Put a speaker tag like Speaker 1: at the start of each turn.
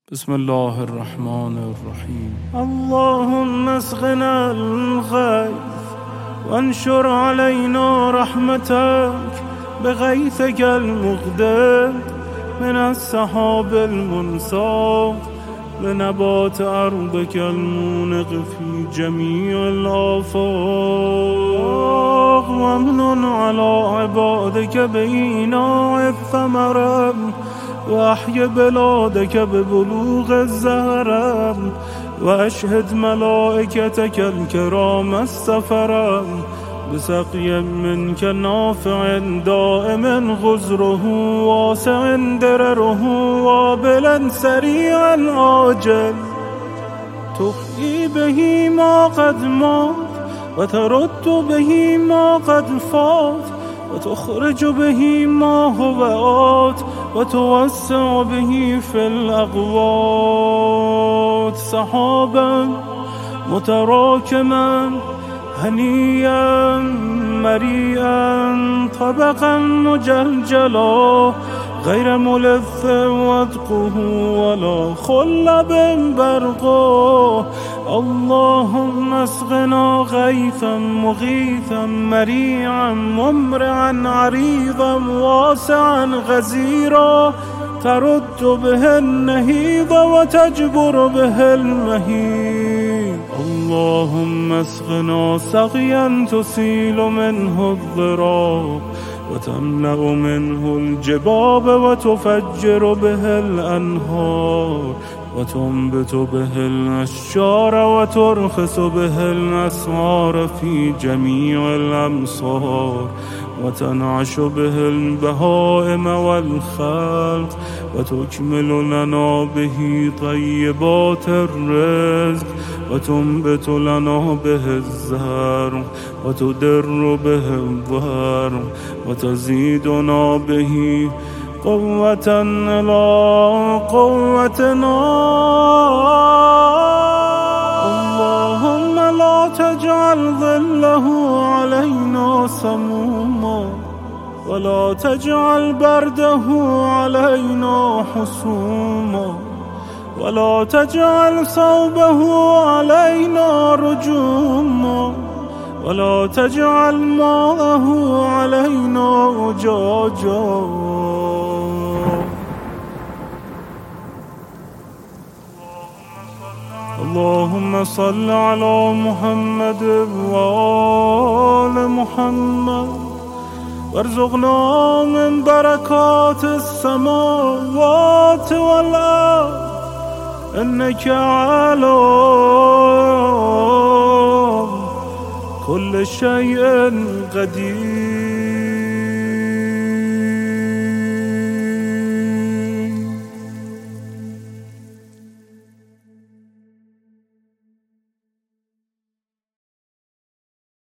Speaker 1: بسم الله الرحمن الرحيم.
Speaker 2: اللهم اسقنا الغيث وانشر علينا رحمتك بغيثك المغدق من السحاب المنساق لنبات أرضك المونق في جميع الآفاق وامنن على عبادك بإيناء الثمرة وأحي بلادك ببلوغ الزهرة وأشهد ملائكتك الكرام السفرة بسقي منك نافع دائم غزره واسع درره وابلا سريعا عاجل تحيي به ما قد مات وترد به ما قد فات وتخرج به ما هو آت وتوسع به في الأقوات سحابا متراكما هنيا مريئا طبقا مجلجلا غير ملث وادقه ولا خلب برقه اللهم اسقنا غيثا مغيثا مريعا ممرعا عريضا واسعا غزيرا ترد به النهيض وتجبر به المهيض اللهم اسقنا سقيا تسيل منه الضراب وتملأ منه الجباب وتفجر به الأنهار وتنبت به الأشجار وترخص به الأسعار في جميع الأمصار وتنعش به البهائم والخلق وتكمل لنا به طيبات الرزق وتنبت لنا به الزرع وتدر به الظهر وتزيدنا به قوة إلى قوتنا اللهم لا تجعل ظله علينا سموما ولا تجعل برده علينا حسوما ولا تجعل صوبه علينا رجوما ولا تجعل ماءه علينا أجاجا اللهم صل على محمد وآل محمد وارزقنا من بركات السماوات والأرض إنك على كل شيء قدير.